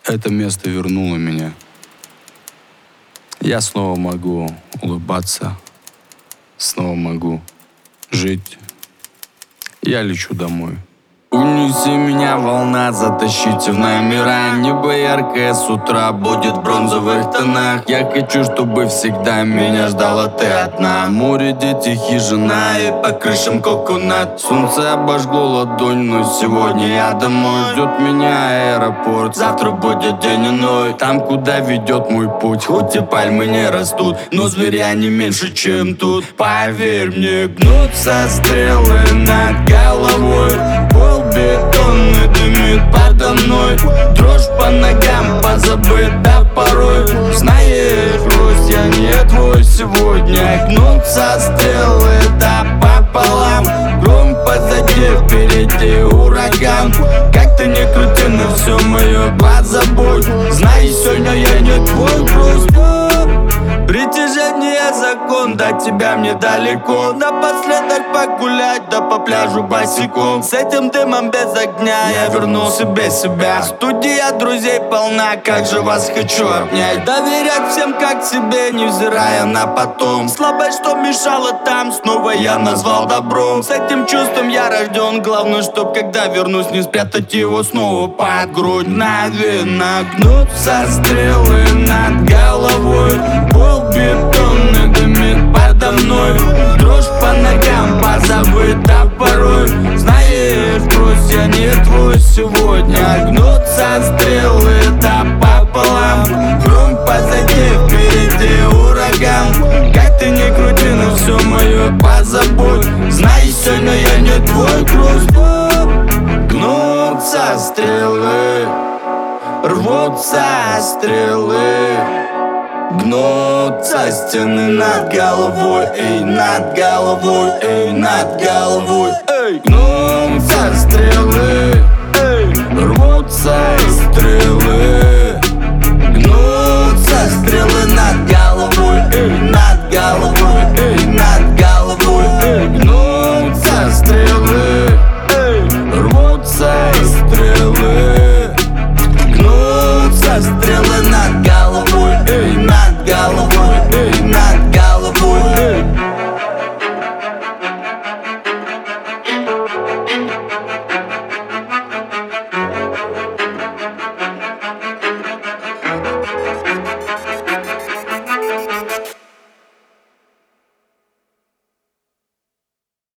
Это место вернуло меня. Я снова могу улыбаться, снова могу жить. Я лечу домой. Унеси меня, волна, затащите в номера. Небо яркое с утра будет в бронзовых тонах. Я хочу, чтобы всегда меня ждала ты одна. Море, дети, хижина и по крышам коконат. Солнце обожгло ладонь, но сегодня я домой. Ждет меня аэропорт, завтра будет день иной. Там, куда ведет мой путь, хоть и пальмы не растут, но зверя не меньше, чем тут. Поверь мне, гнутся стрелы над головой. Пол бетонный дымит подо мной. Дрожь по ногам позабыта порой. Знаешь, грусть, я не твой сегодня. Гнутся стрелы, да пополам. Гром позади, впереди ураган. Как ты не крути, но все мое позабудь. Знай, сегодня я не твой груз. Притяжение закон, до тебя мне далеко. Напоследок погулять, да по пляжу босиком. С этим дымом без огня я вернул себе себя. Студия друзей полна, как же вас хочу обнять. Доверять всем как себе, невзирая на потом. Слабость, что мешала там, снова я назвал добром. С этим чувством я рожден, главное, чтоб когда вернусь, не спрятать его снова под грудь. Наверно, гнутся стрелы над головой. Пол бетонный дымит подо мной. Дрожь по ногам позабыта порой. Знаешь, грусть, я не твой сегодня. Гнутся стрелы, да пополам. Гром позади, впереди ураган. Как ты не крути, но все мое позабудь. Знай, сегодня я не твой груз. Гнутся стрелы, рвутся стрелы. Гнутся стены над головой, эй, над головой, эй, над головой, эй. Гнутся стрелы.